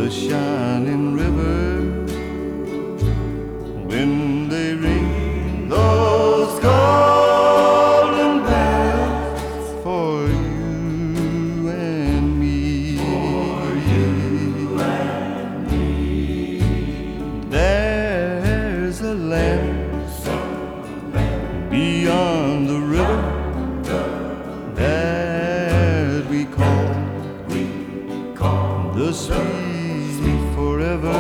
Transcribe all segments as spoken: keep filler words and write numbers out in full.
the shining river, when they ring those golden bells for you and me. For you and me. There's a land beyond the river that we call, we call the sweet forever,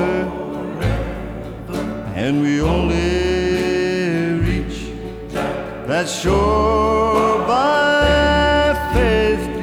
and we only reach that shore by faith